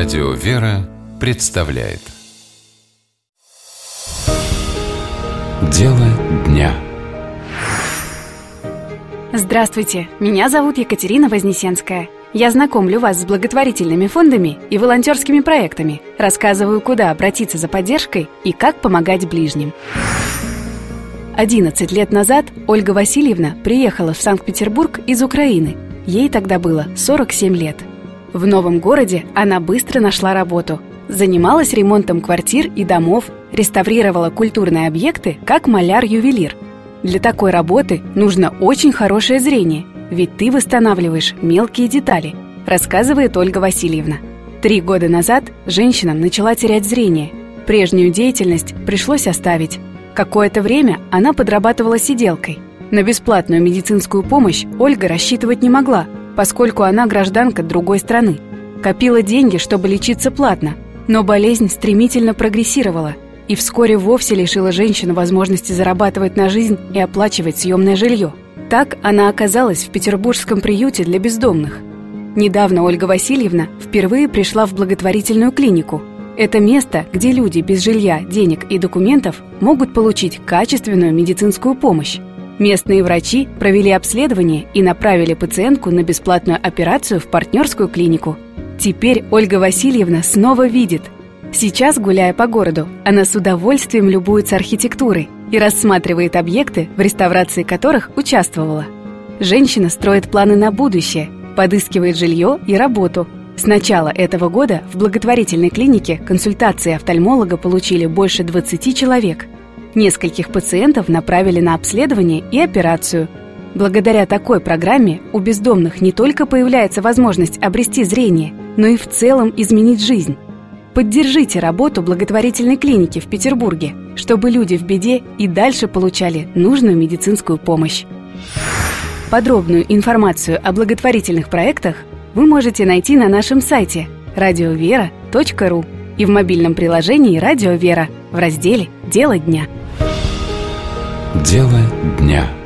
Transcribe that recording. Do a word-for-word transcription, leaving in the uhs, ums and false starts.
Радио «Вера» представляет Дело дня. Здравствуйте, меня зовут Екатерина Вознесенская. Я знакомлю вас с благотворительными фондами и волонтерскими проектами, рассказываю, куда обратиться за поддержкой и как помогать ближним. одиннадцать лет назад Ольга Васильевна приехала в Санкт-Петербург из Украины. Ей тогда было сорок семь лет. В новом городе она быстро нашла работу. Занималась ремонтом квартир и домов, реставрировала культурные объекты, как маляр-ювелир. Для такой работы нужно очень хорошее зрение, ведь ты восстанавливаешь мелкие детали, рассказывает Ольга Васильевна. Три года назад женщина начала терять зрение. Прежнюю деятельность пришлось оставить. Какое-то время она подрабатывала сиделкой. На бесплатную медицинскую помощь Ольга рассчитывать не могла, поскольку она гражданка другой страны. Копила деньги, чтобы лечиться платно, но болезнь стремительно прогрессировала и вскоре вовсе лишила женщину возможности зарабатывать на жизнь и оплачивать съемное жилье. Так она оказалась в петербургском приюте для бездомных. Недавно Ольга Васильевна впервые пришла в благотворительную клинику. Это место, где люди без жилья, денег и документов могут получить качественную медицинскую помощь. Местные врачи провели обследование и направили пациентку на бесплатную операцию в партнерскую клинику. Теперь Ольга Васильевна снова видит. Сейчас, гуляя по городу, она с удовольствием любуется архитектурой и рассматривает объекты, в реставрации которых участвовала. Женщина строит планы на будущее, подыскивает жилье и работу. С начала этого года в благотворительной клинике консультации офтальмолога получили больше двадцати человек. Нескольких пациентов направили на обследование и операцию. Благодаря такой программе у бездомных не только появляется возможность обрести зрение, но и в целом изменить жизнь. Поддержите работу благотворительной клиники в Петербурге, чтобы люди в беде и дальше получали нужную медицинскую помощь. Подробную информацию о благотворительных проектах вы можете найти на нашем сайте радио вера точка ру и в мобильном приложении «Радио Вера» в разделе «Дело дня». Дело дня.